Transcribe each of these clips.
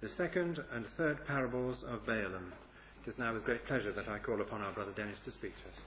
the second and third parables of Balaam. It is now with great pleasure that I call upon our brother Dennis to speak to us.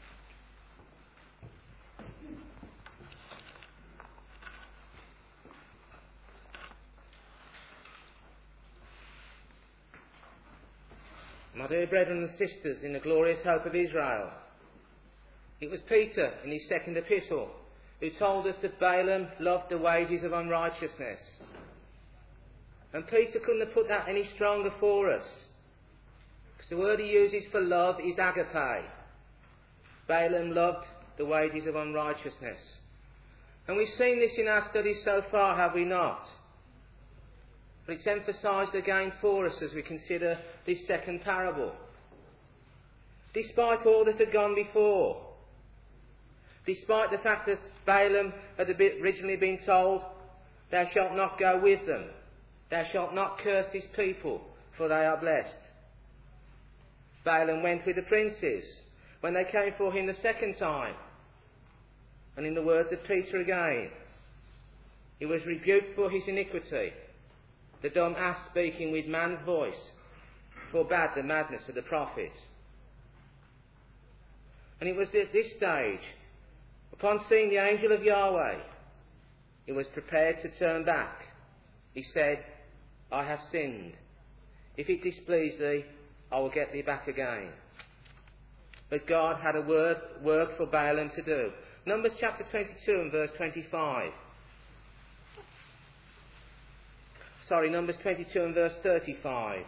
My dear brethren and sisters in the glorious hope of Israel, it was Peter in his second epistle who told us that Balaam loved the wages of unrighteousness. And Peter couldn't have put that any stronger for us, because the word he uses for love is agape. Balaam loved the wages of unrighteousness. And we've seen this in our studies so far, have we not? But it's emphasised again for us as we consider this second parable. Despite all that had gone before, despite the fact that Balaam had originally been told, "Thou shalt not go with them, thou shalt not curse this people, for they are blessed," Balaam went with the princes when they came for him the second time. And in the words of Peter again, he was rebuked for his iniquity. The dumb ass speaking with man's voice forbade the madness of the prophet. And it was at this stage, upon seeing the angel of Yahweh, he was prepared to turn back. He said, "I have sinned. If it displease thee, I will get thee back again." But God had a work for Balaam to do. Numbers chapter 22 and verse 25. Numbers 22 and verse 35.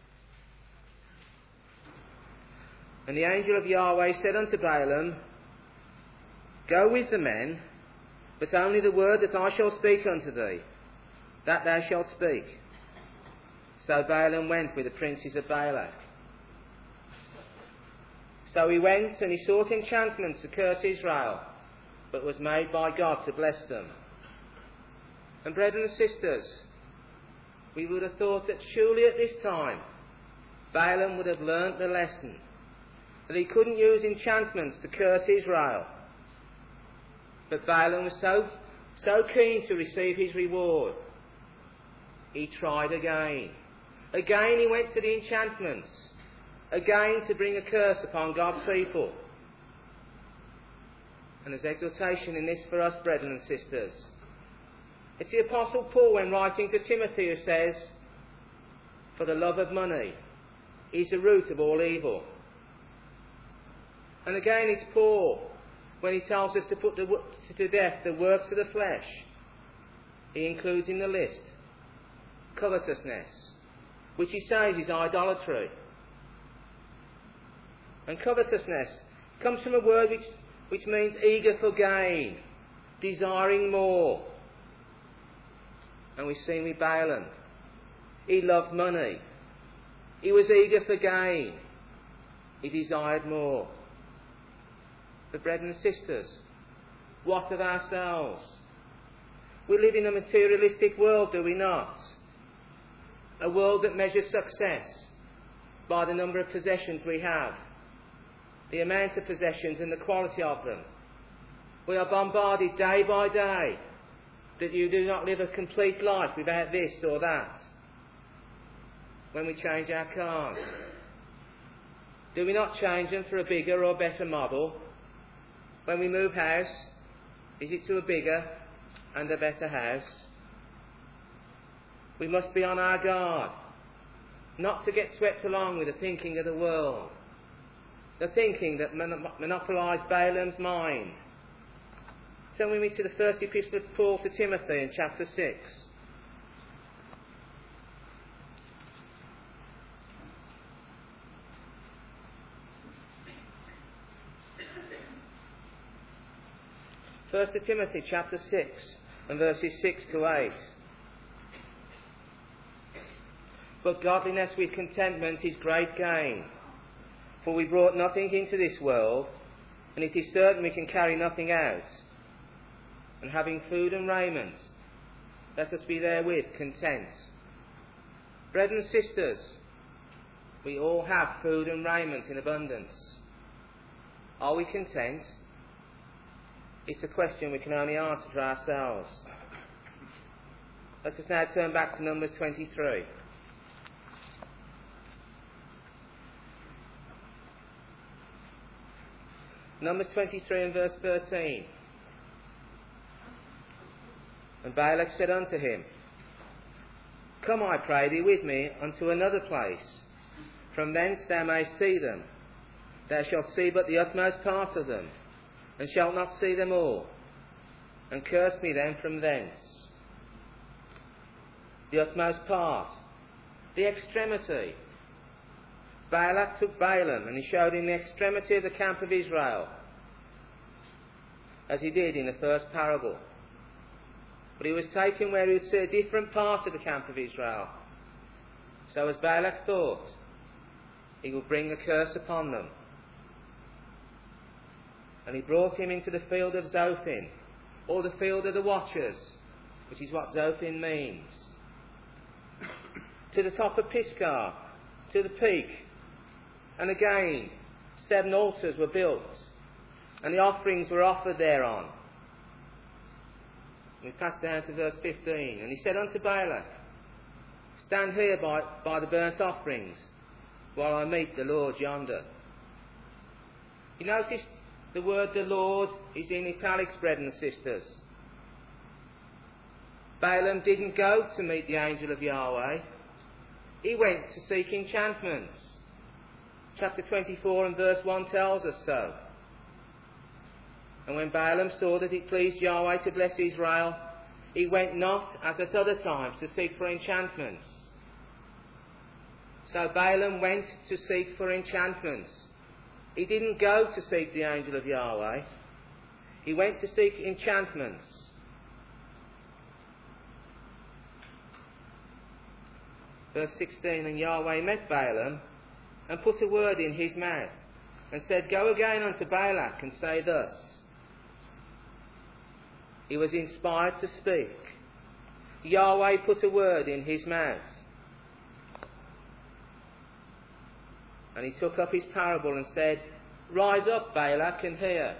And the angel of Yahweh said unto Balaam, "Go with the men, but only the word that I shall speak unto thee, that thou shalt speak." So Balaam went with the princes of Balak. So he went and he sought enchantments to curse Israel, but was made by God to bless them. And brethren and sisters, we would have thought that surely at this time Balaam would have learnt the lesson, that he couldn't use enchantments to curse Israel. But Balaam was so keen to receive his reward, he tried again. Again he went to the enchantments, again to bring a curse upon God's people. And there's exhortation in this for us, brethren and sisters. It's the Apostle Paul, when writing to Timothy, who says, "For the love of money is the root of all evil." And again it's Paul, when he tells us to put to death the works of the flesh. He includes in the list covetousness, which he says is idolatry. And covetousness comes from a word which means eager for gain, desiring more. And we've seen with Balaam, he loved money. He was eager for gain. He desired more. But brethren and sisters, what of ourselves? We live in a materialistic world, do we not? A world that measures success by the number of possessions we have, the amount of possessions and the quality of them. We are bombarded day by day that you do not live a complete life without this or that. When we change our cars, do we not change them for a bigger or better model? When we move house, is it to a bigger and a better house? We must be on our guard, not to get swept along with the thinking of the world, the thinking that monopolised Balaam's mind. Turn with me to the first epistle of Paul to Timothy in chapter 6. First to Timothy chapter 6 and verses 6 to 8. "But godliness with contentment is great gain. For we brought nothing into this world, and it is certain we can carry nothing out. And having food and raiment, let us be therewith content." Brethren and sisters, we all have food and raiment in abundance. Are we content? It's a question we can only answer for ourselves. Let us now turn back to Numbers 23. Numbers 23 and verse 13. And Balak said unto him, Come, I pray thee, with me unto another place. From thence thou mayst see them. Thou shalt see but the utmost part of them, and shalt not see them all. And curse me then from thence. The utmost part, the extremity. Balak took Balaam, and he showed him the extremity of the camp of Israel, as he did in the first parable. But he was taken where he would see a different part of the camp of Israel. So as Balak thought, he would bring a curse upon them. And he brought him into the field of Zophim, or the field of the watchers, which is what Zophim means, to the top of Pisgah, to the peak. And again, 7 altars were built, and the offerings were offered thereon. We pass down to verse 15. And he said unto Balak, Stand here by the burnt offerings, while I meet the Lord yonder. You notice the word the Lord is in italics, brethren and sisters. Balaam didn't go to meet the angel of Yahweh. He went to seek enchantments. Chapter 24 and verse 1 tells us so. And when Balaam saw that it pleased Yahweh to bless Israel, he went not, as at other times, to seek for enchantments. So Balaam went to seek for enchantments. He didn't go to seek the angel of Yahweh. He went to seek enchantments. Verse 16, And Yahweh met Balaam, and put a word in his mouth, and said, Go again unto Balak, and say thus. He was inspired to speak. Yahweh put a word in his mouth. And he took up his parable and said, Rise up, Balak, and hear.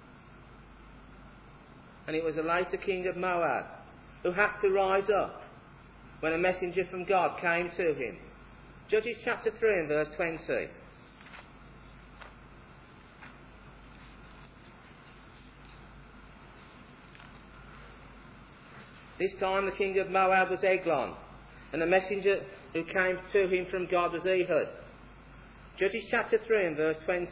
And it was the later king of Moab who had to rise up when a messenger from God came to him. Judges chapter 3 and verse 20. This time the king of Moab was Eglon, and the messenger who came to him from God was Ehud. Judges chapter 3 and verse 20.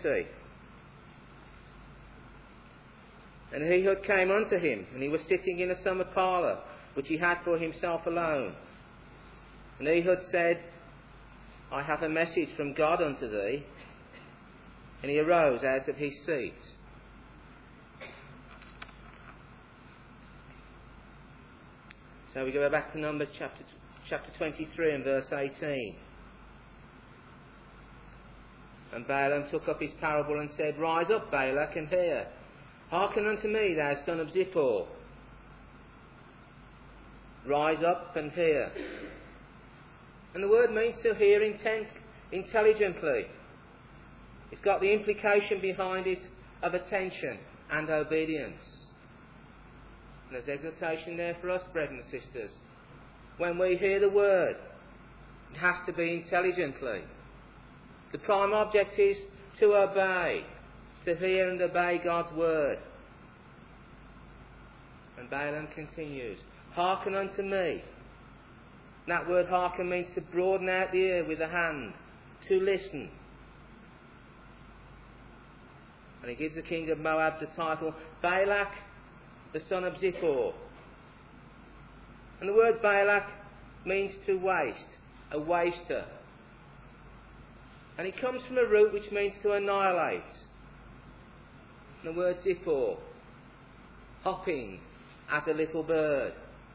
And Ehud came unto him, and he was sitting in a summer parlour, which he had for himself alone. And Ehud said, I have a message from God unto thee. And he arose out of his seat. So we go back to Numbers chapter 23 and verse 18. And Balaam took up his parable and said, Rise up, Balak, and hear. Hearken unto me, thou son of Zippor. Rise up and hear. And the word means to hear intelligently. It's got the implication behind it of attention and obedience. And there's exhortation there for us, brethren and sisters. When we hear the word, it has to be intelligently. The prime object is to obey, to hear and obey God's word. And Balaam continues, Hearken unto me. That word hearken means to broaden out the ear with the hand, to listen. And he gives the king of Moab the title Balak, the son of Zippor. And the word Balak means to waste, a waster. And it comes from a root which means to annihilate. And the word Zippor, hopping as a little bird.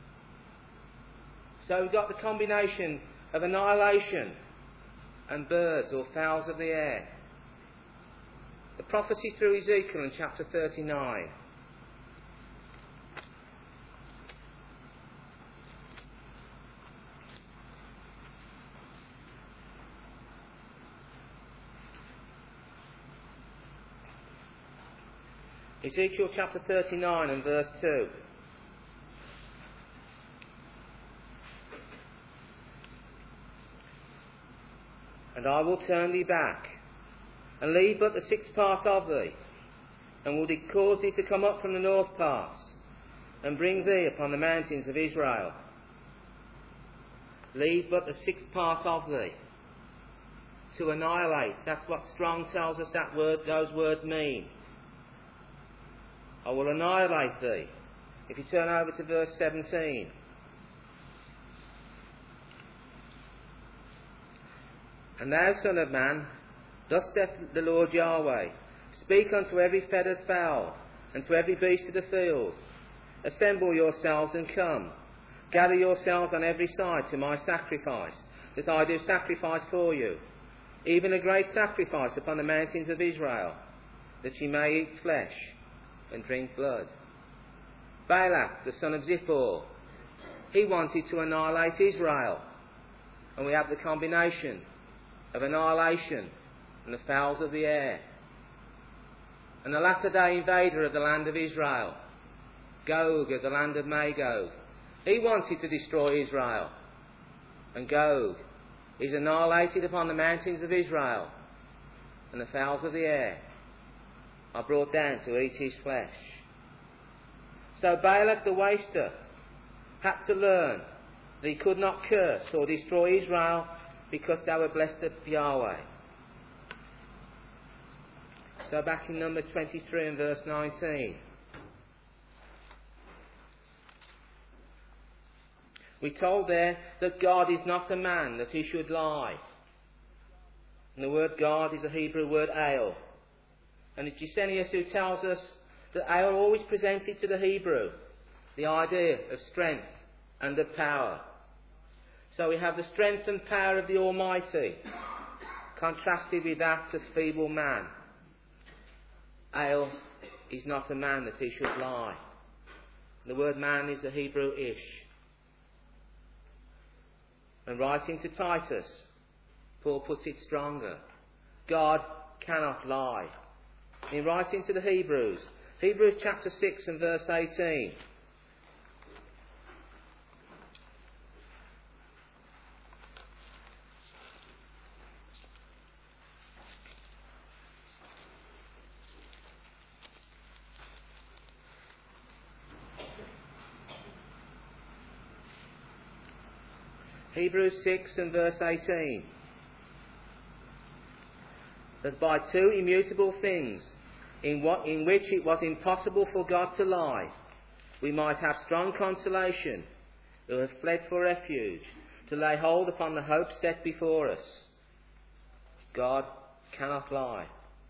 So we've got the combination of annihilation and birds or fowls of the air. The prophecy through Ezekiel in chapter 39. Ezekiel chapter 39 and verse 2. And I will turn thee back, and leave but the 6th part of thee, and will cause thee to come up from the north parts, and bring thee upon the mountains of Israel. Leave but the sixth part of thee. To annihilate, that's what Strong tells us those words mean. I will annihilate thee. If you turn over to verse 17. And thou, son of man, thus saith the Lord Yahweh, speak unto every feathered fowl, and to every beast of the field, assemble yourselves and come. Gather yourselves on every side to my sacrifice, that I do sacrifice for you, even a great sacrifice upon the mountains of Israel, that ye may eat flesh and drink blood. Balak, the son of Zippor, he wanted to annihilate Israel, and we have the combination of annihilation and the fowls of the air. And the latter-day invader of the land of Israel, Gog of the land of Magog, he wanted to destroy Israel. And Gog is annihilated upon the mountains of Israel, and the fowls of the air are brought down to eat his flesh. So Balak the waster had to learn that he could not curse or destroy Israel because they were blessed of Yahweh. So back in Numbers 23 and verse 19. We told there that God is not a man that he should lie. And the word God is a Hebrew word El. And it's Gesenius who tells us that El always presented to the Hebrew the idea of strength and of power. So we have the strength and power of the Almighty contrasted with that of feeble man. El is not a man that he should lie. The word man is the Hebrew Ish. And writing to Titus, Paul puts it stronger. God cannot lie. In writing to the Hebrews chapter 6 and verse 18. Hebrews 6 and verse 18. That by two immutable things, in which it was impossible for God to lie, we might have strong consolation, who have fled for refuge, to lay hold upon the hope set before us. God cannot lie.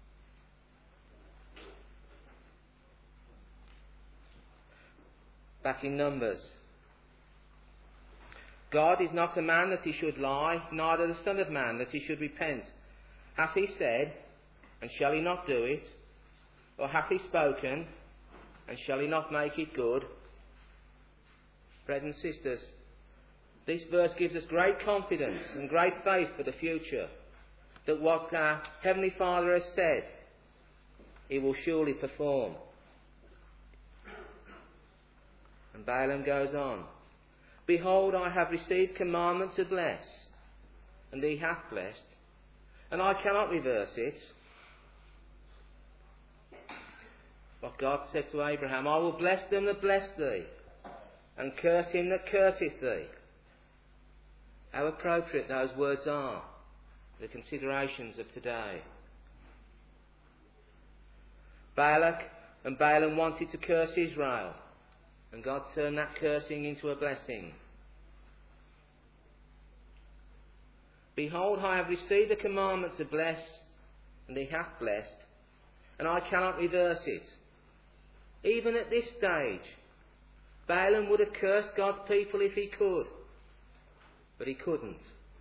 Back in Numbers. God is not a man that he should lie, neither the Son of Man that he should repent. Hath he said, and shall he not do it? Or hath he spoken, and shall he not make it good? Brethren and sisters, this verse gives us great confidence and great faith for the future, that what our Heavenly Father has said, he will surely perform. And Balaam goes on. Behold, I have received commandment to bless, and he hath blessed, and I cannot reverse it. What God said to Abraham, I will bless them that bless thee, and curse him that curseth thee. How appropriate those words are, the considerations of today. Balak and Balaam wanted to curse Israel, and God turned that cursing into a blessing. Behold, I have received the commandment to bless, and he hath blessed, and I cannot reverse it. Even at this stage, Balaam would have cursed God's people if he could, but he couldn't.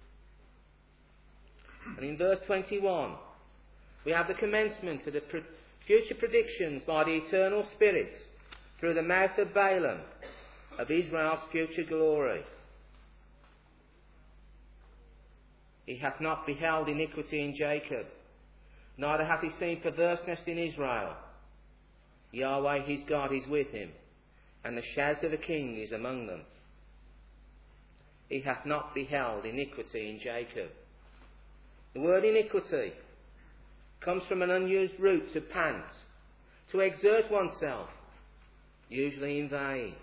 And in verse 21, we have the commencement of the future predictions by the eternal Spirit through the mouth of Balaam of Israel's future glory. He hath not beheld iniquity in Jacob, neither hath he seen perverseness in Israel. Yahweh his God is with him, and the shout of a king is among them. He hath not beheld iniquity in Jacob. The word iniquity comes from an unused root to pant, to exert oneself, usually in vain.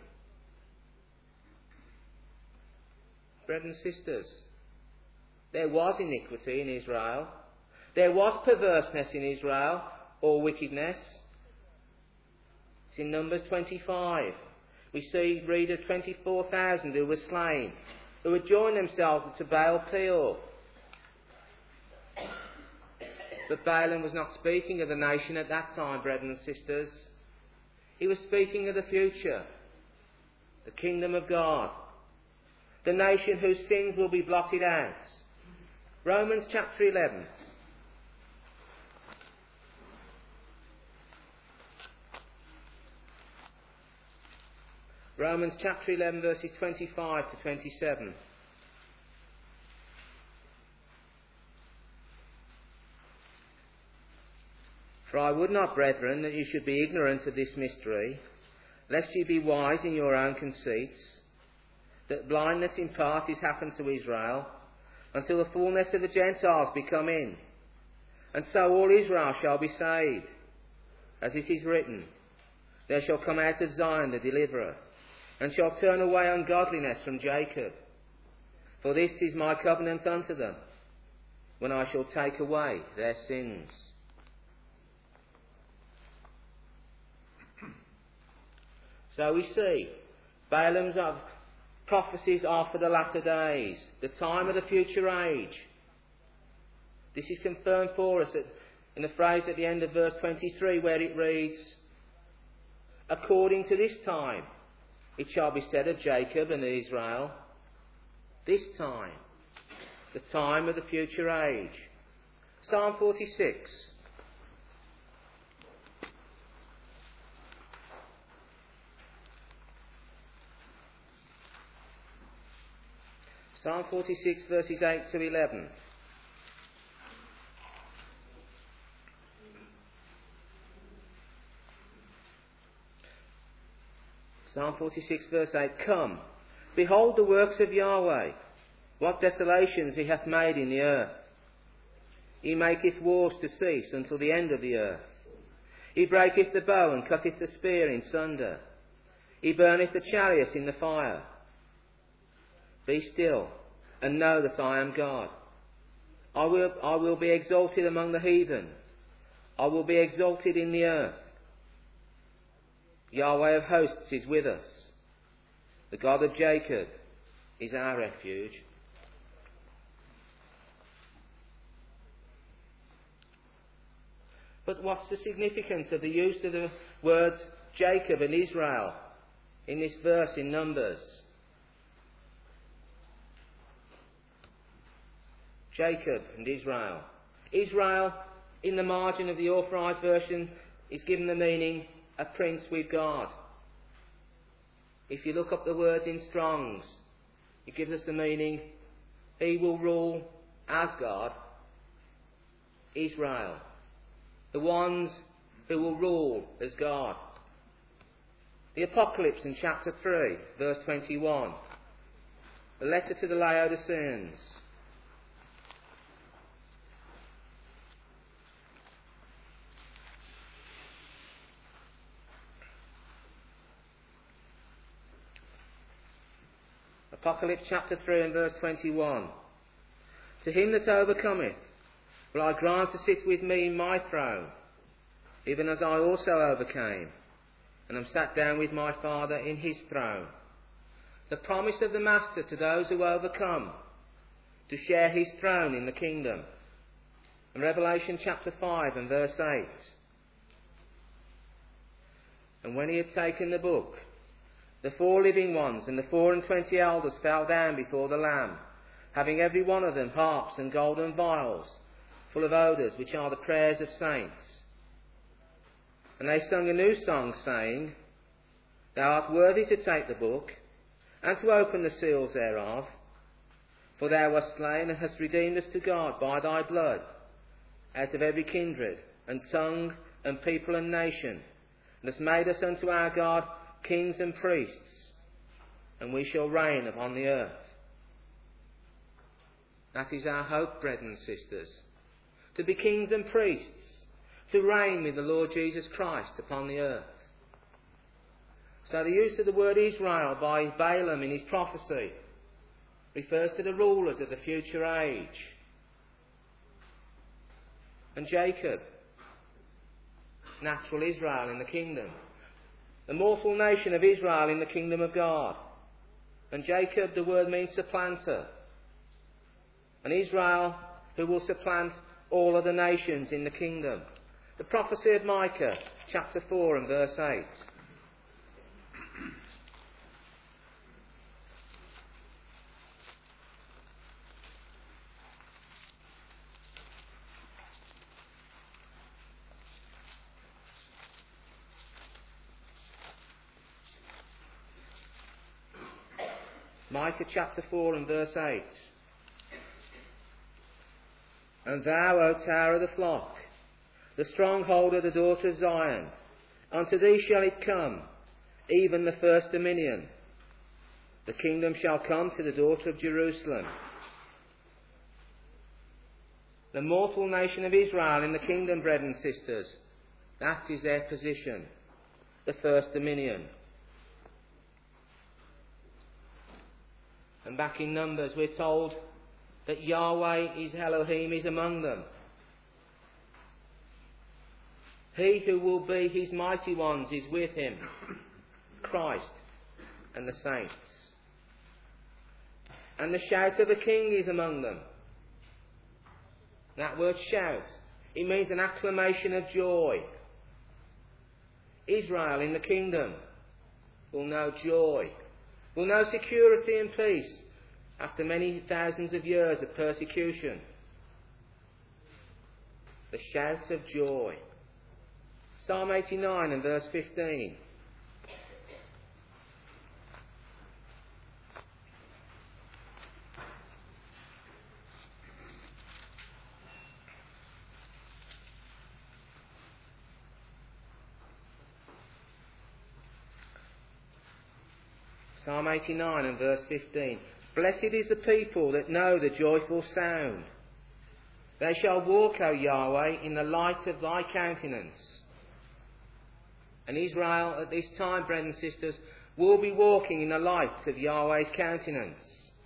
Brothers and sisters, there was iniquity in Israel. There was perverseness in Israel, or wickedness. It's in Numbers 25. We read of 24,000 who were slain, who had joined themselves to Baal Peor. But Balaam was not speaking of the nation at that time, brethren and sisters. He was speaking of the future, the kingdom of God, the nation whose sins will be blotted out. Romans chapter 11. Romans chapter 11 verses 25 to 27. For I would not, brethren, that you should be ignorant of this mystery, lest ye be wise in your own conceits, that blindness in part is happened to Israel, until the fullness of the Gentiles be come in. And so all Israel shall be saved. As it is written, there shall come out of Zion the deliverer, and shall turn away ungodliness from Jacob. For this is my covenant unto them, when I shall take away their sins. So we see, Balaam's prophecies are for the latter days, the time of the future age. This is confirmed for us in the phrase at the end of verse 23 where it reads, according to this time it shall be said of Jacob and Israel, this time, the time of the future age. Psalm 46. Psalm 46 verses 8 to 11. Psalm 46 verse 8. Come, behold the works of Yahweh, what desolations he hath made in the earth. He maketh wars to cease until the end of the earth. He breaketh the bow and cutteth the spear in sunder. He burneth the chariot in the fire. Be still, and know that I am God. I will be exalted among the heathen. I will be exalted in the earth. Yahweh of hosts is with us. The God of Jacob is our refuge. But what's the significance of the use of the words Jacob and Israel in this verse in Numbers? Jacob and Israel. Israel, in the margin of the Authorised Version, is given the meaning a prince with God. If you look up the word in Strong's, it gives us the meaning he will rule as God. Israel, the ones who will rule as God. The Apocalypse in chapter 3, verse 21. The letter to the Laodiceans. Apocalypse chapter 3 and verse 21. To him that overcometh will I grant to sit with me in my throne, even as I also overcame, and am sat down with my Father in his throne. The promise of the Master to those who overcome, to share his throne in the kingdom. In Revelation chapter 5 and verse 8. And when he had taken the book, the 4 living ones and the 24 elders fell down before the Lamb, having every one of them harps and golden vials, full of odours, which are the prayers of saints. And they sung a new song, saying, Thou art worthy to take the book, and to open the seals thereof, for thou wast slain and hast redeemed us to God by thy blood, out of every kindred, and tongue, and people, and nation, and hast made us unto our God kings and priests, and we shall reign upon the earth. That is our hope, brethren and sisters, to be kings and priests, to reign with the Lord Jesus Christ upon the earth. So the use of the word Israel by Balaam in his prophecy refers to the rulers of the future age. And Jacob, natural Israel in the kingdom. The mortal nation of Israel in the kingdom of God. And Jacob, the word means supplanter. And Israel, who will supplant all other nations in the kingdom. The prophecy of Micah, chapter 4 and verse 8. Micah chapter 4 and verse 8. And thou, O tower of the flock, the stronghold of the daughter of Zion, unto thee shall it come, even the first dominion. The kingdom shall come to the daughter of Jerusalem. The mortal nation of Israel in the kingdom, brethren and sisters, that is their position, the first dominion. And back in Numbers we're told that Yahweh is Elohim is among them. He who will be his mighty ones is with him, Christ and the saints. And the shout of the king is among them. That word shout, it means an acclamation of joy. Israel in the kingdom will know joy, will know security and peace after many thousands of years of persecution. The shout of joy. Psalm 89 and verse 15. Psalm 89 and verse 15. Blessed is the people that know the joyful sound. They shall walk, O Yahweh, in the light of thy countenance. And Israel at this time, brethren and sisters, will be walking in the light of Yahweh's countenance.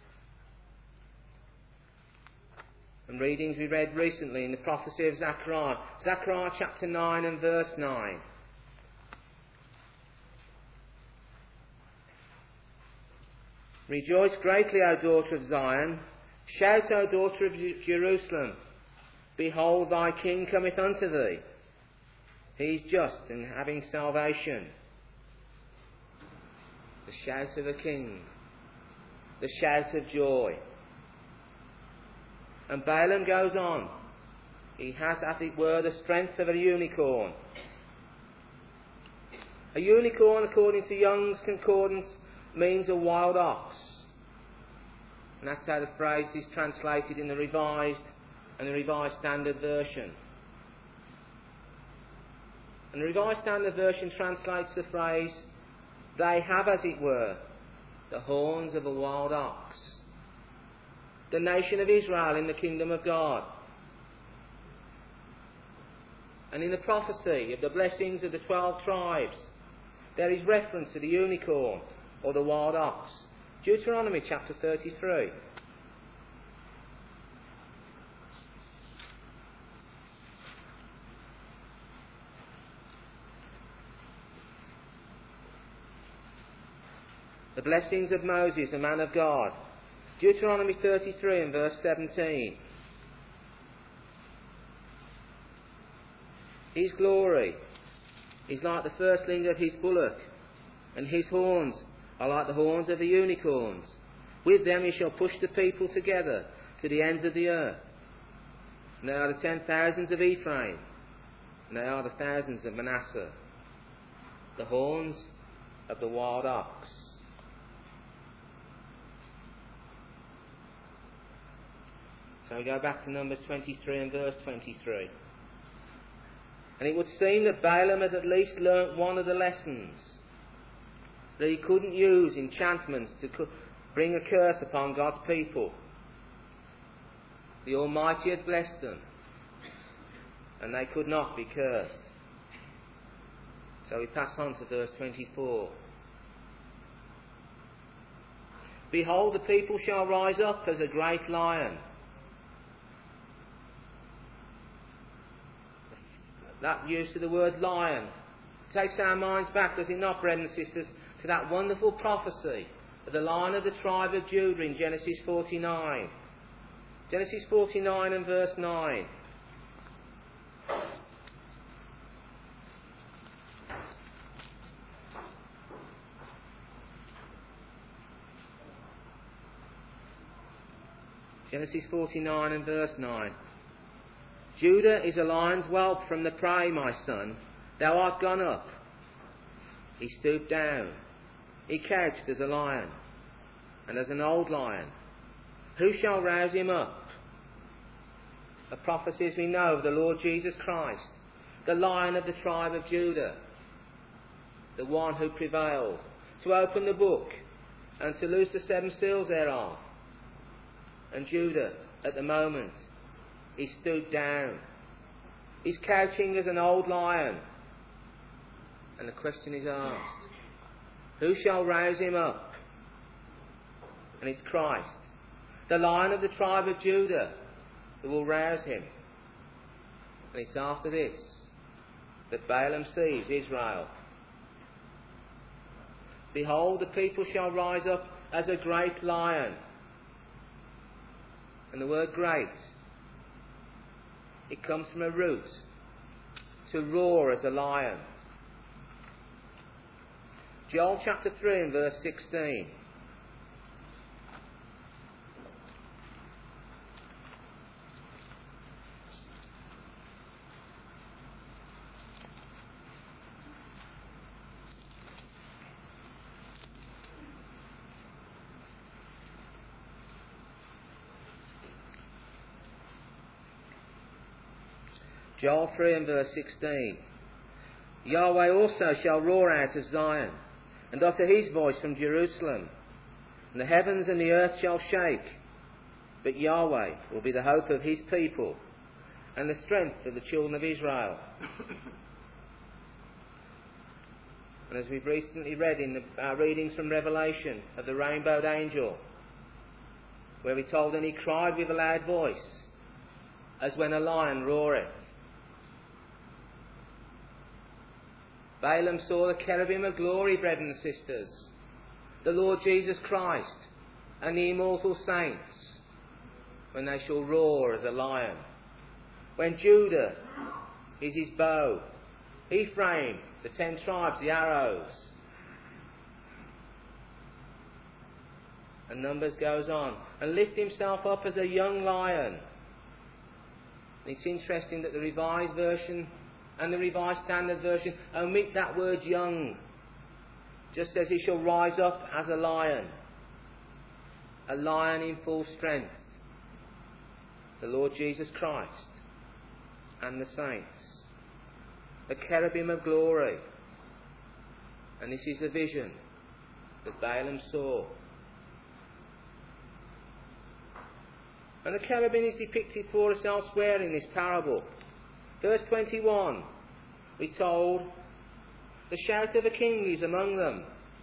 And readings we read recently in the prophecy of Zechariah. Zechariah chapter 9 and verse 9. Rejoice greatly, O daughter of Zion. Shout, O daughter of Jerusalem. Behold, thy king cometh unto thee. He is just and having salvation. The shout of a king. The shout of joy. And Balaam goes on. He has, as it were, the strength of a unicorn. A unicorn, according to Young's Concordance, means a wild ox. And that's how the phrase is translated in the Revised and the Revised Standard Version. And the Revised Standard Version translates the phrase, they have, as it were, the horns of a wild ox. The nation of Israel in the kingdom of God. And in the prophecy of the blessings of the 12 tribes, there is reference to the unicorn or the wild ox. Deuteronomy chapter 33. The blessings of Moses, a man of God. Deuteronomy 33 and verse 17. His glory is like the firstling of his bullock, and his horns are like the horns of the unicorns. With them he shall push the people together to the ends of the earth. And they are the 10,000s of Ephraim, and they are the thousands of Manasseh. The horns of the wild ox. So we go back to Numbers 23 and verse 23. And it would seem that Balaam had at least learnt one of the lessons. That he couldn't use enchantments to bring a curse upon God's people. The Almighty had blessed them. and they could not be cursed. So we pass on to verse 24. Behold, the people shall rise up as a great lion. That use of the word lion takes our minds back, does it not, brethren and sisters, to that wonderful prophecy of the Lion of the tribe of Judah in Genesis 49. Genesis 49 and verse 9. Genesis 49 and verse 9. Judah is a lion's whelp from the prey, my son. Thou art gone up. He stooped down. He couched as a lion, and as an old lion. Who shall rouse him up? A prophecy, as we know, of the Lord Jesus Christ, the Lion of the tribe of Judah, the one who prevailed to open the book and to loose the 7 seals thereof. And Judah, at the moment, he stood down. He's couching as an old lion. And the question is asked, who shall rouse him up? And it's Christ, the Lion of the tribe of Judah, who will rouse him. And it's after this that Balaam sees Israel. Behold, the people shall rise up as a great lion. And the word great, it comes from a root, to roar as a lion. Joel chapter 3 and verse 16. Joel 3 and verse 16. Yahweh also shall roar out of Zion, and utter his voice from Jerusalem. And the heavens and the earth shall shake, but Yahweh will be the hope of his people, and the strength of the children of Israel. And as we've recently read in our readings from Revelation of the rainbowed angel, where we're told, and he cried with a loud voice, as when a lion roareth. Balaam saw the cherubim of glory, brethren and sisters, the Lord Jesus Christ and the immortal saints, when they shall roar as a lion. When Judah is his bow, Ephraim, the 10 tribes, the arrows. And Numbers goes on, and lift himself up as a young lion. And it's interesting that the Revised Version and the Revised Standard Version omit that word young. Just says he shall rise up as a lion in full strength. The Lord Jesus Christ and the saints. The cherubim of glory. And this is the vision that Balaam saw. And the cherubim is depicted for us elsewhere in this parable. Verse 21, we're told, the shout of a king is among them.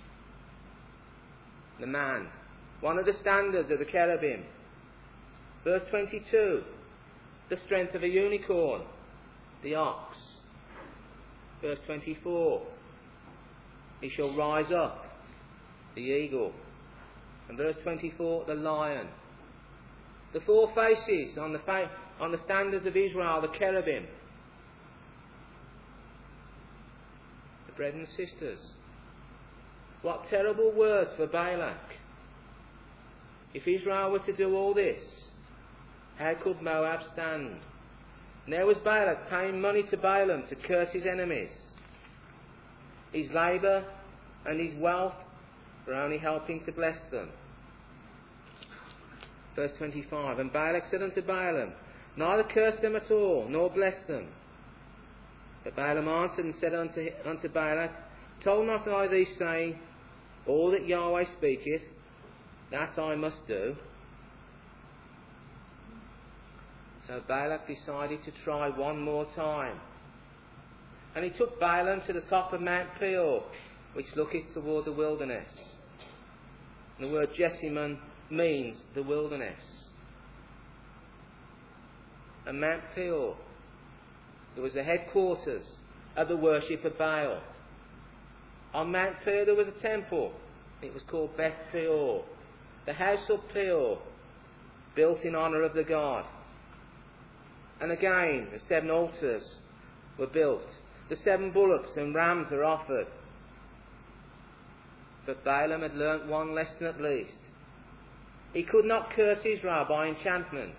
The man, one of the standards of the cherubim. Verse 22, the strength of a unicorn, the ox. Verse 24, he shall rise up, the eagle. And verse 24, the lion. The 4 faces on the standards of Israel, the cherubim. Brethren and sisters, what terrible words for Balak. If Israel were to do all this, how could Moab stand? And there was Balak paying money to Balaam to curse his enemies. His labour and his wealth were only helping to bless them. Verse 25, and Balak said unto Balaam, neither curse them at all, nor bless them. But Balaam answered and said unto Balak, told not I thee, saying, all that Yahweh speaketh, that I must do? So Balak decided to try one more time. And he took Balaam to the top of Mount Peor, which looketh toward the wilderness. And the word Jessamine means the wilderness. And Mount Peor, it was the headquarters of the worship of Baal. On Mount Peor there was a temple. It was called Beth Peor, the house of Peor, built in honour of the god. And again, the 7 altars were built. The 7 bullocks and rams were offered. But Balaam had learnt one lesson at least. He could not curse Israel by enchantments.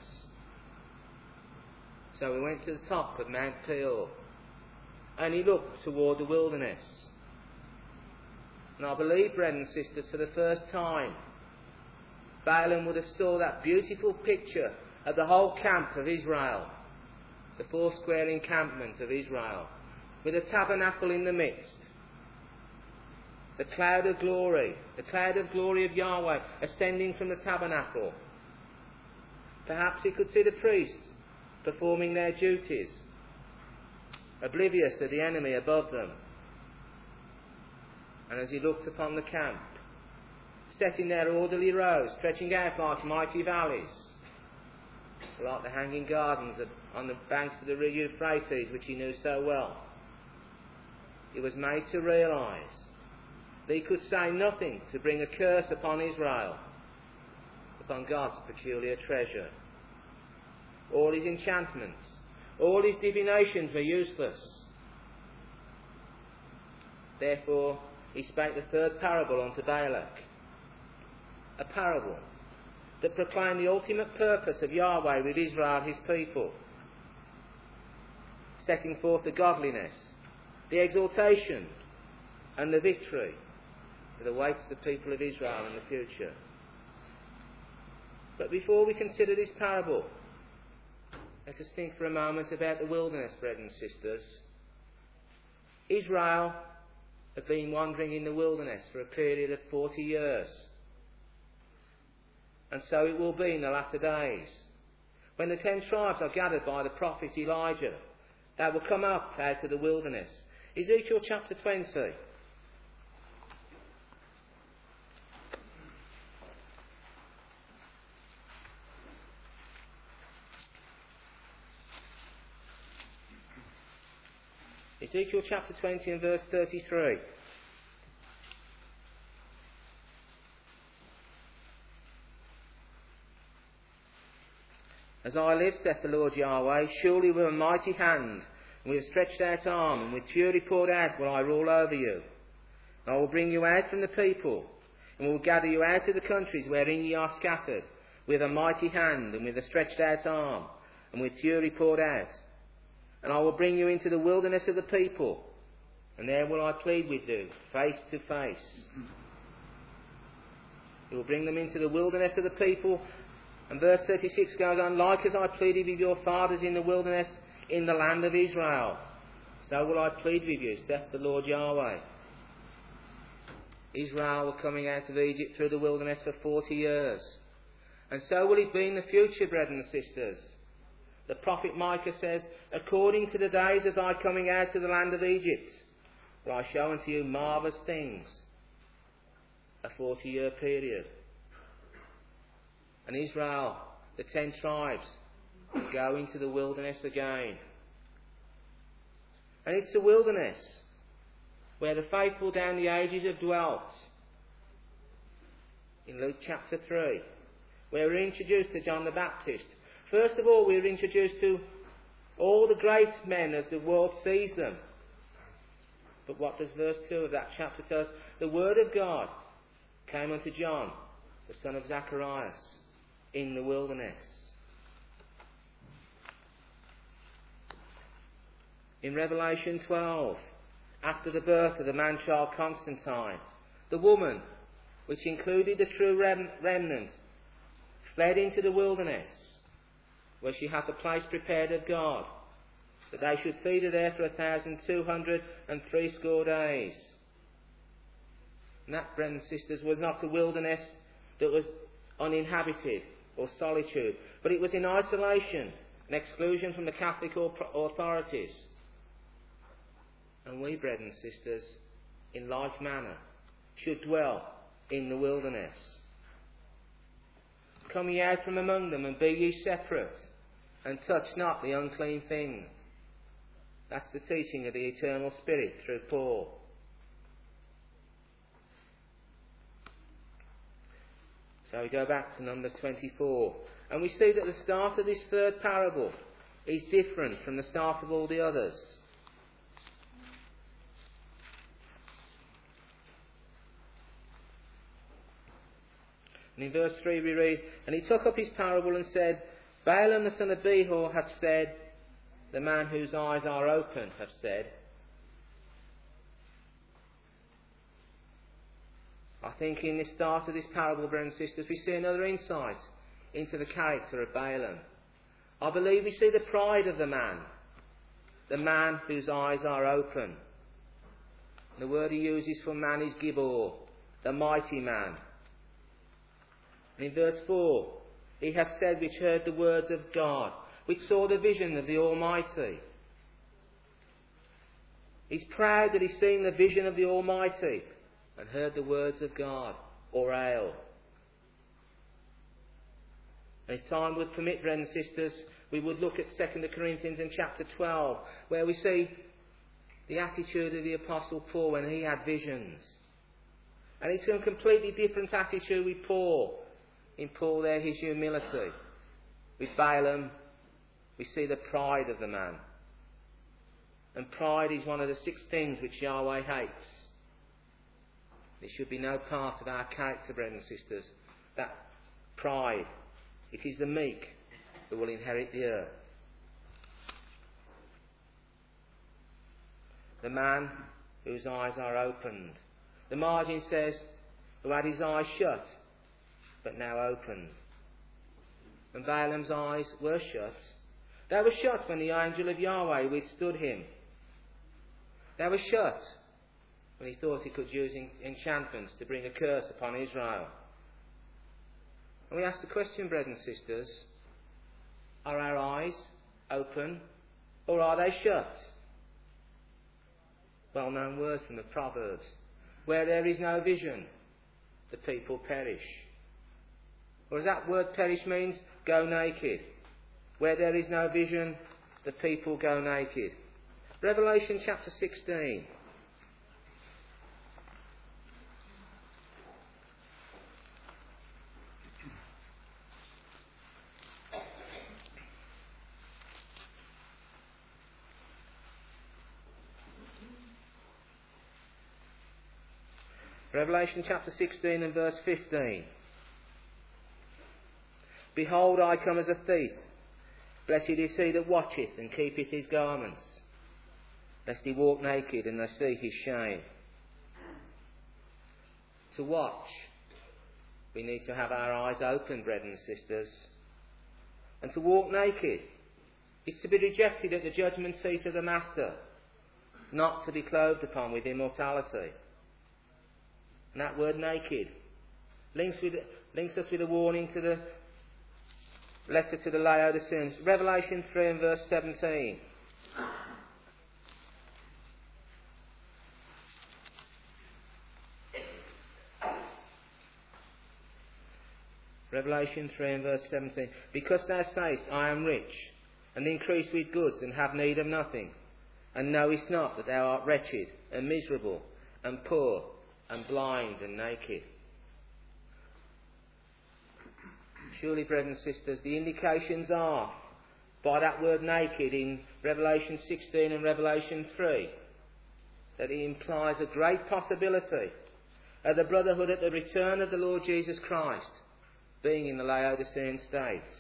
So he went to the top of Mount Peor and he looked toward the wilderness. And I believe, brethren and sisters, for the first time, Balaam would have saw that beautiful picture of the whole camp of Israel, the 4 square encampment of Israel, with a tabernacle in the midst. The cloud of glory of Yahweh ascending from the tabernacle. Perhaps he could see the priests performing their duties, oblivious of the enemy above them. And as he looked upon the camp, set in their orderly rows, stretching out like mighty valleys, like the hanging gardens on the banks of the Euphrates, which he knew so well, he was made to realise that he could say nothing to bring a curse upon Israel, upon God's peculiar treasure. All his enchantments, all his divinations were useless. Therefore he spake the 3rd parable unto Balak, a parable that proclaimed the ultimate purpose of Yahweh with Israel, his people, setting forth the godliness, the exaltation and the victory that awaits the people of Israel in the future. But before we consider this parable, let us think for a moment about the wilderness, brethren and sisters. Israel had been wandering in the wilderness for a period of 40 years. And so it will be in the latter days, when the 10 tribes are gathered by the prophet Elijah, that will come up out of the wilderness. Ezekiel chapter 20. Ezekiel chapter 20 and verse 33. As I live, saith the Lord Yahweh, surely with a mighty hand, and with a stretched out arm, and with fury poured out will I rule over you. And I will bring you out from the people, and will gather you out of the countries wherein ye are scattered, with a mighty hand, and with a stretched out arm, and with fury poured out. And I will bring you into the wilderness of the people, and there will I plead with you, face to face. He will bring them into the wilderness of the people. And verse 36 goes on, like as I pleaded with your fathers in the wilderness, in the land of Israel, so will I plead with you, saith the Lord Yahweh. Israel were coming out of Egypt through the wilderness for 40 years. And so will it be in the future, brethren and sisters. The prophet Micah says, according to the days of thy coming out of the land of Egypt, will I show unto you marvellous things. A 40-year period. And Israel, the 10 tribes, go into the wilderness again. And it's the wilderness where the faithful down the ages have dwelt. In Luke chapter 3, where we're introduced to John the Baptist. First of all, we're introduced to all the great men as the world sees them. But what does verse 2 of that chapter tell us? The word of God came unto John, the son of Zacharias, in the wilderness. In Revelation 12, after the birth of the man-child Constantine, the woman, which included the true remnant, fled into the wilderness, where she hath a place prepared of God, that they should feed her there for 1,260 days. And that, brethren and sisters, was not a wilderness that was uninhabited or solitude, but it was in isolation an exclusion from the Catholic authorities. And we, brethren and sisters, in like manner, should dwell in the wilderness. Come ye out from among them, and be ye separate, and touch not the unclean thing. That's the teaching of the eternal Spirit through Paul. So we go back to Numbers 24, and we see that the start of this third parable is different from the start of all the others. And in verse 3 we read, "And he took up his parable and said, Balaam the son of Behor hath said," the man whose eyes are open hath said. I think in the start of this parable, brothers and sisters, we see another insight into the character of Balaam. I believe we see the pride of the man whose eyes are open. The word he uses for man is Gibor, the mighty man. And in verse 4, he hath said, which heard the words of God, which saw the vision of the Almighty. He's proud that he's seen the vision of the Almighty and heard the words of God, or ale. And if time would permit, brethren and sisters, we would look at 2 Corinthians in chapter 12, where we see the attitude of the Apostle Paul when he had visions. And it's a completely different attitude with Paul. In Paul there, his humility. With Balaam, we see the pride of the man. And pride is one of the 6 things which Yahweh hates. It should be no part of our character, brethren and sisters, that pride. It is the meek who will inherit the earth. The man whose eyes are opened. The margin says, who had his eyes shut, but now opened. And Balaam's eyes were shut. They were shut when the angel of Yahweh withstood him. They were shut when he thought he could use enchantments to bring a curse upon Israel. And we ask the question, brethren and sisters, are our eyes open or are they shut? Well-known words from the Proverbs. Where there is no vision, the people perish. Or as that word perish means, go naked. Where there is no vision, the people go naked. Revelation chapter 16. Revelation chapter 16 and verse 15. Behold, I come as a thief. Blessed is he that watcheth and keepeth his garments, lest he walk naked and they see his shame. To watch, we need to have our eyes open, brethren and sisters. And to walk naked, it's to be rejected at the judgment seat of the Master, not to be clothed upon with immortality. And that word naked links us with a warning to the letter to the Laodiceans. Revelation 3 and verse 17. Revelation 3 and verse 17. Because thou sayest, I am rich, and increased with goods, and have need of nothing, and knowest not that thou art wretched, and miserable, and poor, and blind, and naked. Surely, brethren and sisters, the indications are, by that word naked in Revelation 16 and Revelation 3, that it implies a great possibility of the brotherhood at the return of the Lord Jesus Christ being in the Laodicean states.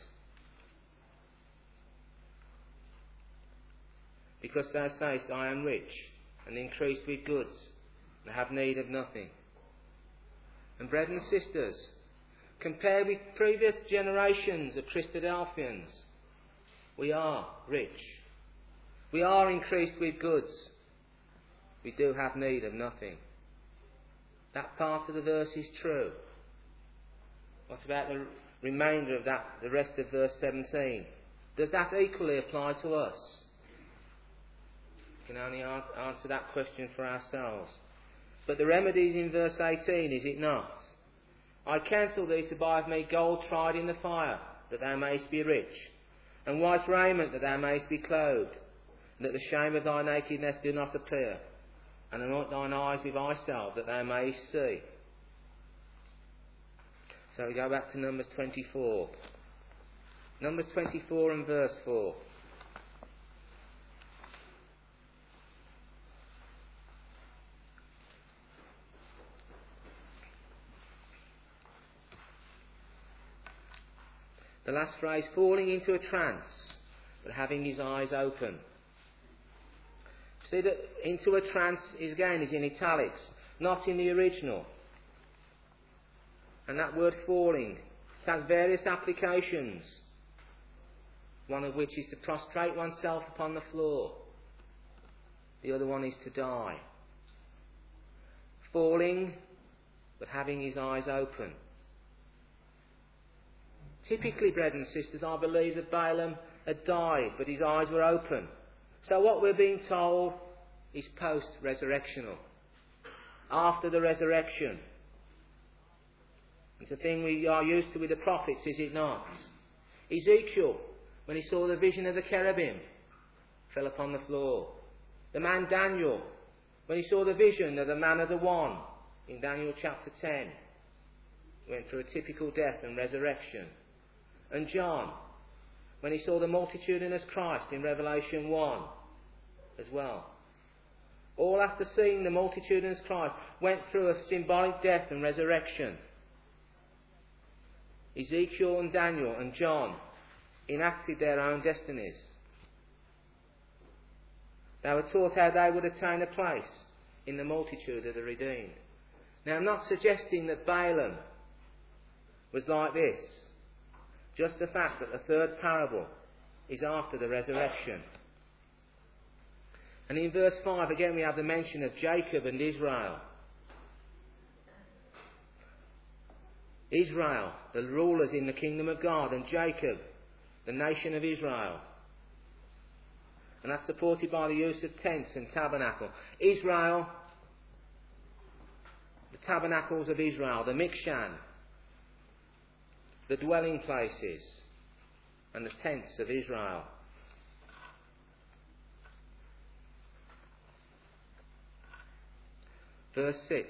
Because thou sayest, I am rich, and increased with goods, and have need of nothing. And brethren and sisters, compared with previous generations of Christadelphians, we are rich. We are increased with goods. We do have need of nothing. That part of the verse is true. What about the remainder of that, the rest of verse 17? Does that equally apply to us? We can only answer that question for ourselves. But the remedy is in verse 18, is it not? I counsel thee to buy of me gold tried in the fire, that thou mayest be rich, and white raiment, that thou mayest be clothed, and that the shame of thy nakedness do not appear, and anoint thine eyes with eye salve, that thou mayest see. So we go back to Numbers 24. Numbers 24 and verse 4. The last phrase, falling into a trance, but having his eyes open. See that into a trance is in italics, not in the original. And that word falling, it has various applications. One of which is to prostrate oneself upon the floor. The other one is to die. Falling, but having his eyes open. Typically, brethren and sisters, I believe that Balaam had died, but his eyes were open. So what we're being told is post-resurrectional. After the resurrection. It's a thing we are used to with the prophets, is it not? Ezekiel, when he saw the vision of the cherubim, fell upon the floor. The man Daniel, when he saw the vision of the man of the one, in Daniel chapter 10, went through a typical death and resurrection. And John, when he saw the multitudinous Christ in Revelation 1 as well. All after seeing the multitudinous Christ went through a symbolic death and resurrection. Ezekiel and Daniel and John enacted their own destinies. They were taught how they would attain a place in the multitude of the redeemed. Now, I'm not suggesting that Balaam was like this. Just the fact that the third parable is after the resurrection. And in verse 5 again we have the mention of Jacob and Israel. Israel, the rulers in the kingdom of God, and Jacob, the nation of Israel. And that's supported by the use of tents and tabernacle. Israel, the tabernacles of Israel, the Mikshan, the dwelling places, and the tents of Israel. Verse 6.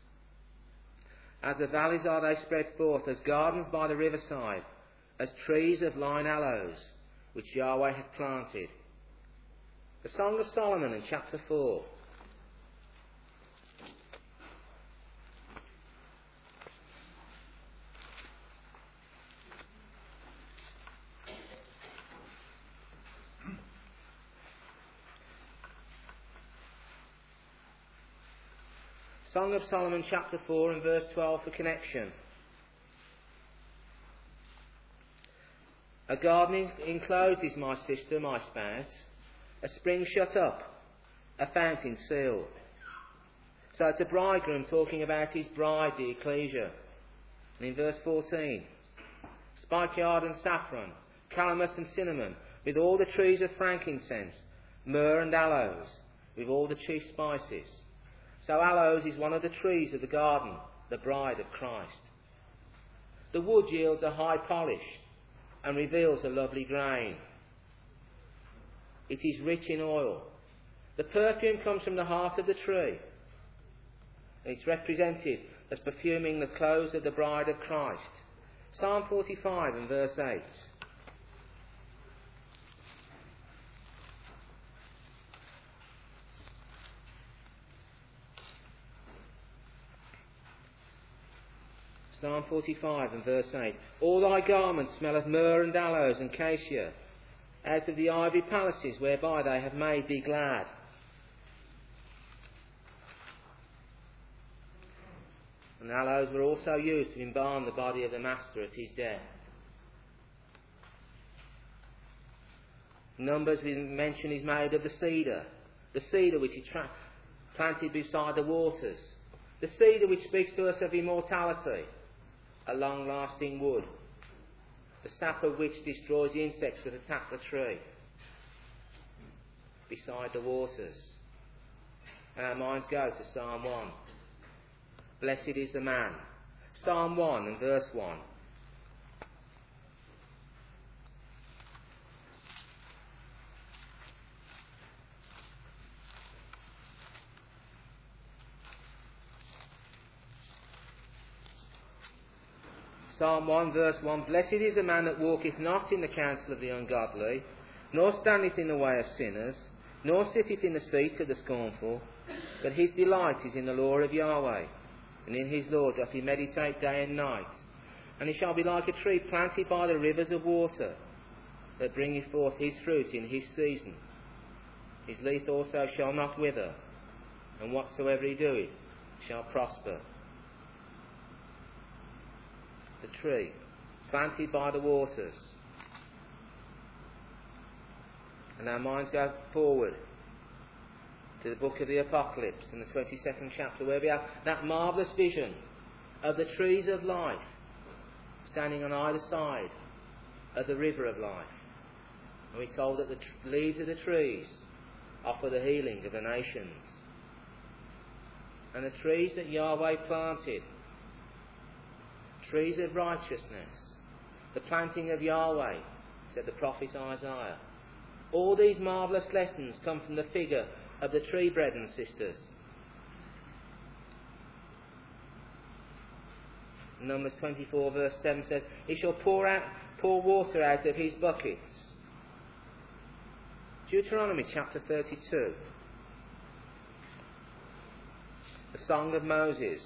As the valleys are they spread forth, as gardens by the riverside, as trees of line aloes, which Yahweh hath planted. The Song of Solomon in chapter 4. Song of Solomon chapter 4 and verse 12 for connection. A garden enclosed is my sister, my spouse, a spring shut up, a fountain sealed. So it's a bridegroom talking about his bride, the ecclesia. And in verse 14, spikenard and saffron, calamus and cinnamon, with all the trees of frankincense, myrrh and aloes, with all the chief spices. So aloes is one of the trees of the garden, the bride of Christ. The wood yields a high polish and reveals a lovely grain. It is rich in oil. The perfume comes from the heart of the tree. And it's represented as perfuming the clothes of the bride of Christ. Psalm 45 and verse 8. Psalm 45 and verse 8. All thy garments smell of myrrh and aloes and cassia, out of the ivory palaces whereby they have made thee glad. And aloes were also used to embalm the body of the master at his death. Numbers we mention is made of the cedar which is planted beside the waters, the cedar which speaks to us of immortality, a long-lasting wood. the sap of which destroys the insects that attack the tree, beside the waters. And our minds go to Psalm 1. Blessed is the man. Psalm 1 and verse 1. Psalm 1 verse 1. Blessed is the man that walketh not in the counsel of the ungodly, nor standeth in the way of sinners, nor sitteth in the seat of the scornful, but his delight is in the law of Yahweh, and in his law doth he meditate day and night. And he shall be like a tree planted by the rivers of water, that bringeth forth his fruit in his season. His leaf also shall not wither, and whatsoever he doeth shall prosper. The tree, planted by the waters. And our minds go forward to the book of the Apocalypse in the 22nd chapter, where we have that marvellous vision of the trees of life standing on either side of the river of life. And we're told that the leaves of the trees offer the healing of the nations. And the trees that Yahweh planted, trees of righteousness, the planting of Yahweh, said the prophet Isaiah. All these marvellous lessons come from the figure of the tree, brethren and sisters. Numbers 24 verse 7 says, he shall pour water out of his buckets. Deuteronomy chapter 32, the Song of Moses.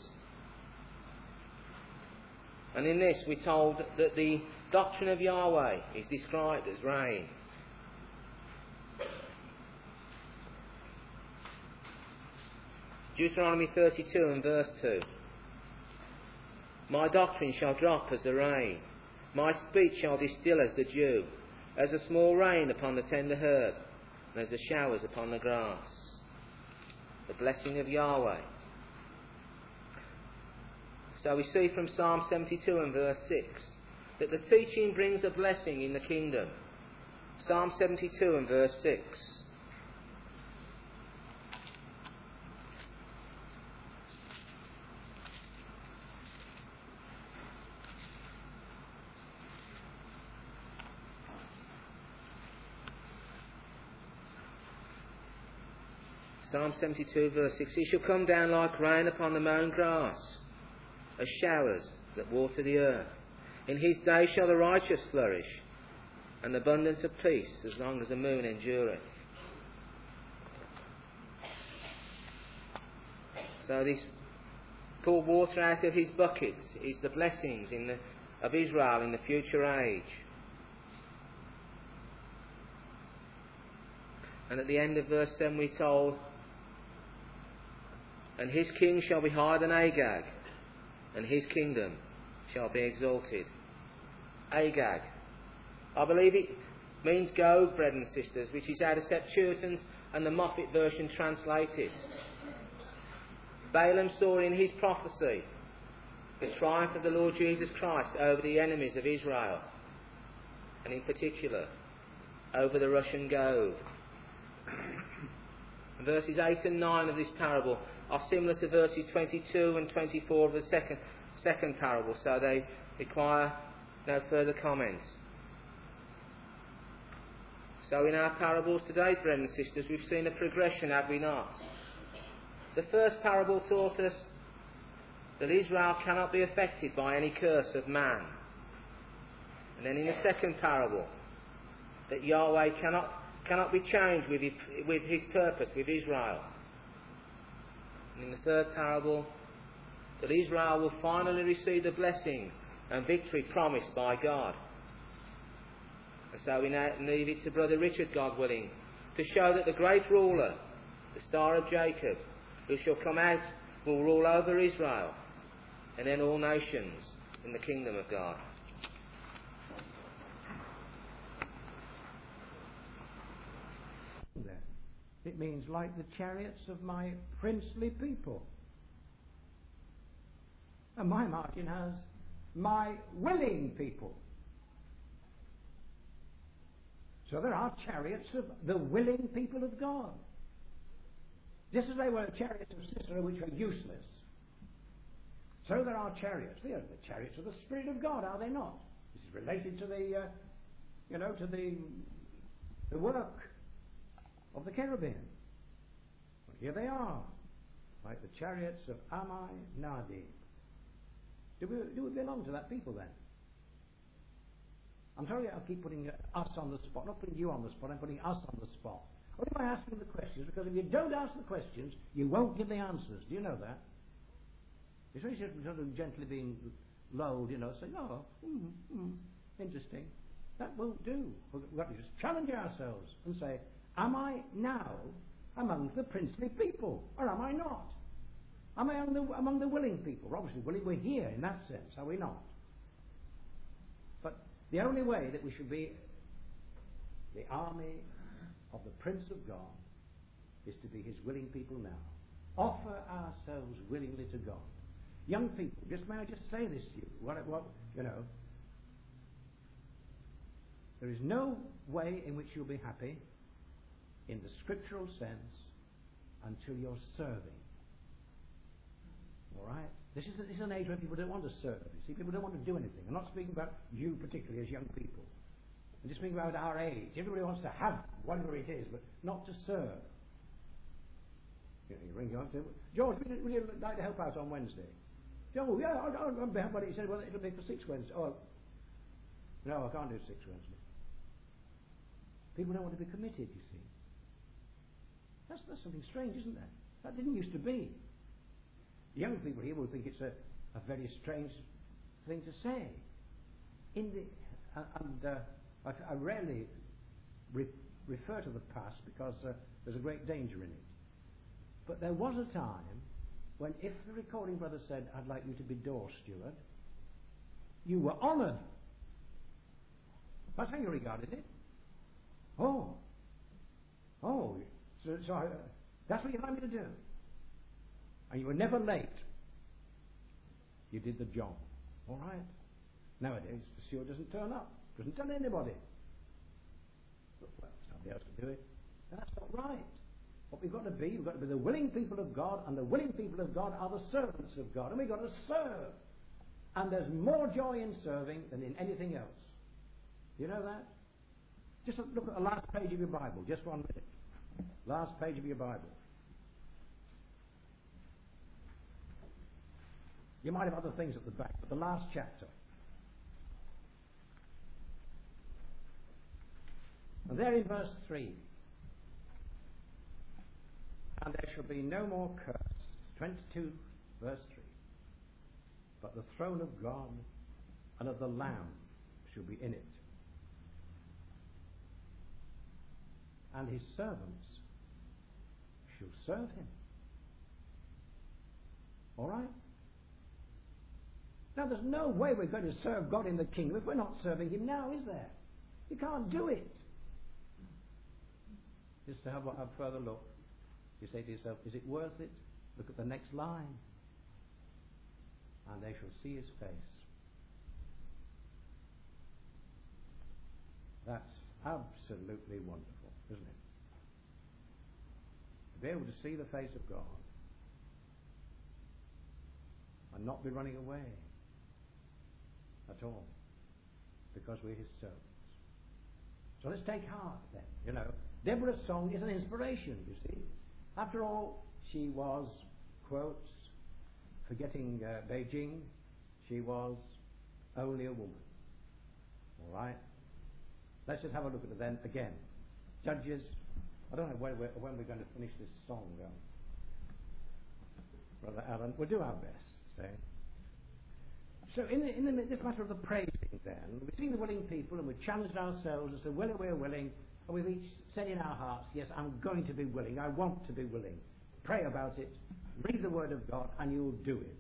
And in this we're told that the doctrine of Yahweh is described as rain. Deuteronomy 32 and verse 2. My doctrine shall drop as the rain, my speech shall distill as the dew, as a small rain upon the tender herb, and as the showers upon the grass. The blessing of Yahweh. So we see from Psalm 72 and verse 6 that the teaching brings a blessing in the kingdom. Psalm 72 and verse 6. Psalm 72 verse 6. He shall come down like rain upon the mown grass, as showers that water the earth. In his day shall the righteous flourish, and abundance of peace as long as the moon endureth. So this pour water out of his buckets is the blessings of Israel in the future age. And at the end of verse 7 we're told, and his king shall be higher than Agag, and his kingdom shall be exalted. Agag. I believe it means Gog, brethren and sisters, which is how the Septuagint and the Moffat version translate it. Balaam saw in his prophecy the triumph of the Lord Jesus Christ over the enemies of Israel, and in particular over the Russian Gog. Verses 8 and 9 of this parable are similar to verses 22 and 24 of the second parable, so they require no further comment. So in our parables today, brethren and sisters, we've seen a progression, have we not? The first parable taught us that Israel cannot be affected by any curse of man. And then in the second parable, that Yahweh cannot be changed with his purpose with Israel. And in the third parable, that Israel will finally receive the blessing and victory promised by God. And so we now leave it to Brother Richard, God willing, to show that the great ruler, the Star of Jacob, who shall come out, will rule over Israel and then all nations in the kingdom of God. It means like the chariots of my princely people. And my margin has my willing people. So there are chariots of the willing people of God. Just as there were chariots of Sisera which were useless, so there are chariots. They are the chariots of the Spirit of God, are they not? This is related to the work of the cherubim. Well, here they are, like the chariots of Ammi-Nahab. Do we belong to that people then? I'm sorry I keep putting us on the spot. Not putting you on the spot, I'm putting us on the spot. Why am I asking the questions? Because if you don't ask the questions, you won't give the answers. Do you know that? It's very sort of gently being lulled, saying, oh, interesting. That won't do. We've got to just challenge ourselves and say, am I now among the princely people, or am I not? Am I among the willing people? We're obviously willing. We're here in that sense, are we not? But the only way that we should be the army of the Prince of God is to be his willing people now. Offer ourselves willingly to God. Young people, may I just say this to you? There is no way in which you'll be happy in the scriptural sense until you're serving. All right? This is an age where people don't want to serve. You see, people don't want to do anything. I'm not speaking about you particularly as young people. I'm just speaking about our age. Everybody wants to have whatever it is, but not to serve. You ring you up and say, George, would you like to help out on Wednesday? Oh, yeah, I'll be happy. He said, well, it'll be for 6 Wednesdays. Oh, no, I can't do 6 Wednesdays. People don't want to be committed, you see. That's something strange, isn't it? That didn't used to be. The young people here will think it's a very strange thing to say. I rarely refer to the past because there's a great danger in it. But there was a time when if the recording brother said, I'd like you to be door steward, you were honoured. That's how you regarded it. So that's what you'd like me to do. And you were never late. You did the job. All right? Nowadays, the steward doesn't turn up. Doesn't tell anybody. Well, somebody else to do it. That's not right. What we've got to be the willing people of God, and the willing people of God are the servants of God, and we've got to serve. And there's more joy in serving than in anything else. You know that? Just look at the last page of your Bible, just 1 minute. Last page of your Bible. You might have other things at the back, but the last chapter. And there in verse 3, and there shall be no more curse, 22 verse 3, but the throne of God and of the Lamb shall be in it, and his servants shall serve him. All right? Now there's no way we're going to serve God in the kingdom if we're not serving him now, is there? You can't do it. Just to have a further look, you say to yourself, is it worth it? Look at the next line. And they shall see his face. That's absolutely wonderful, isn't it? To be able to see the face of God and not be running away at all, because we're his servants. So let's take heart then. Deborah's song is an inspiration, you see. After all, she was, quotes, forgetting Beijing, she was only a woman. All right? Let's just have a look at it then again. Judges, I don't know when we're going to finish this song, Brother Alan. We'll do our best. So in this matter of the praising then, we've seen the willing people and we've challenged ourselves and said, well, we're willing, and we've each said in our hearts, yes, I'm going to be willing, I want to be willing. Pray about it, read the Word of God, and you'll do it.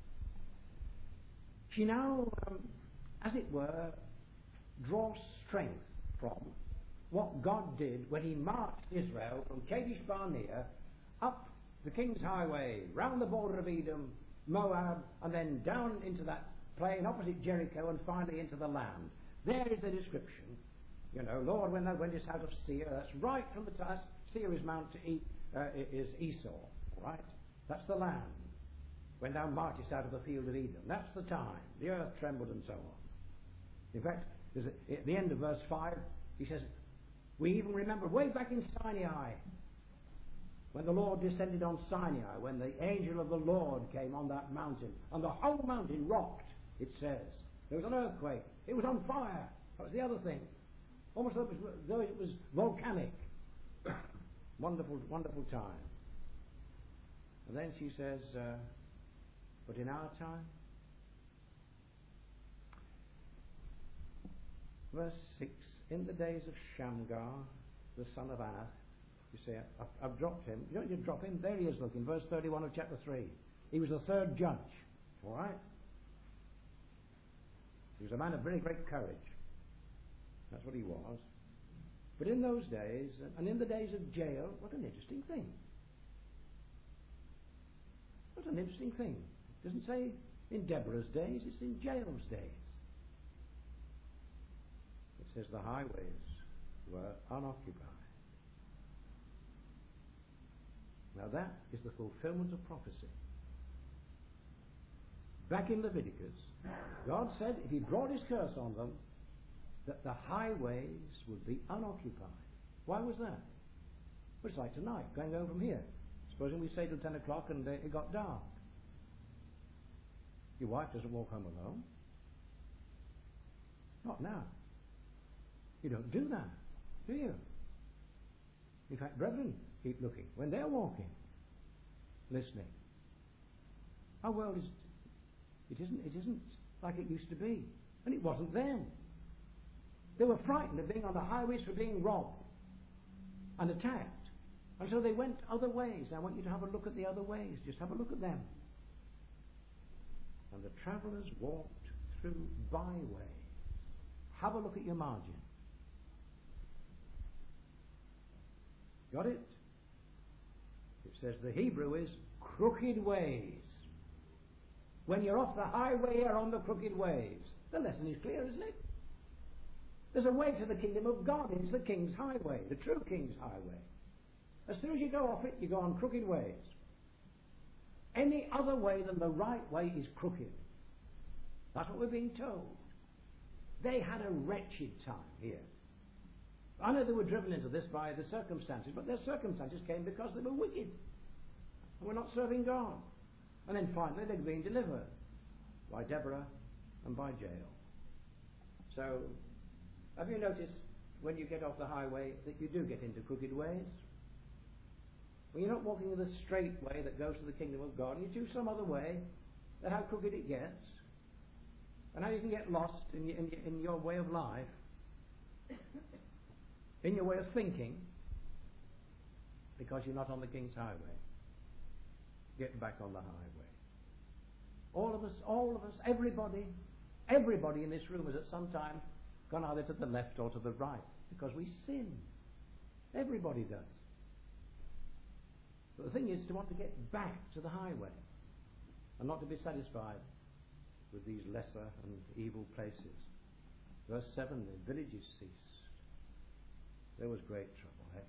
She now, as it were, draws strength from what God did when he marched Israel from Kadesh Barnea up the King's Highway, round the border of Edom, Moab, and then down into that plain opposite Jericho and finally into the land. There is the description. You know, Lord, when thou wentest out of Seir, that's right from the time. Seir is is Esau, all right? That's the land. When thou marchest out of the field of Edom, that's the time. The earth trembled and so on. In fact, at the end of verse 5, he says, we even remember way back in Sinai, when the Lord descended on Sinai, when the angel of the Lord came on that mountain, and the whole mountain rocked, it says. There was an earthquake. It was on fire. That was the other thing. Almost as though it was volcanic. Wonderful, wonderful time. And then she says, but in our time, verse 6, in the days of Shamgar, the son of Anath, you see, I've dropped him. You don't just drop him. There he is, look, in verse 31 of chapter 3. He was the third judge. All right? He was a man of very great courage. That's what he was. But in those days, and in the days of Jael, what an interesting thing. What an interesting thing. It doesn't say in Deborah's days, it's in Jael's days. It says the highways were unoccupied. Now that is the fulfillment of prophecy. Back in Leviticus, God said if he brought his curse on them, that the highways would be unoccupied. Why was that? Well, it's like tonight, going home from here. Supposing we stayed till 10 o'clock and it got dark. Your wife doesn't walk home alone. Not now. You don't do that, do you? In fact, brethren keep looking when they're walking, listening. Our world it isn't like it used to be. And it wasn't then. They were frightened of being on the highways for being robbed and attacked. And so they went other ways. I want you to have a look at the other ways. Just have a look at them. And the travellers walked through byways. Have a look at your margin. Got it? It says the Hebrew is crooked ways. When you're off the highway, you're on the crooked ways. The lesson is clear, isn't it? There's a way to the kingdom of God. It's the King's highway, the true King's highway. As soon as you go off it, you go on crooked ways. Any other way than the right way is crooked. That's what we're being told. They had a wretched time here. I know they were driven into this by the circumstances, but their circumstances came because they were wicked and were not serving God. And then finally they're being delivered by Deborah and by Jael. So, have you noticed when you get off the highway that you do get into crooked ways? When you're not walking in the straight way that goes to the kingdom of God, and you choose some other way, then how crooked it gets, and how you can get lost in your way of life, in your way of thinking, because you're not on the King's highway. Get back on the highway. All of us, everybody in this room has at some time gone either to the left or to the right, because we sin. Everybody does. But the thing is to want to get back to the highway and not to be satisfied with these lesser and evil places. Verse 7, the villages ceased. There was great trouble, eh?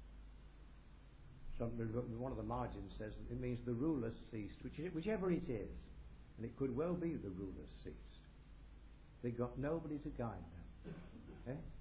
One of the margins says it means the rulers ceased, whichever it is. And it could well be the rulers ceased. They got nobody to guide them. Eh?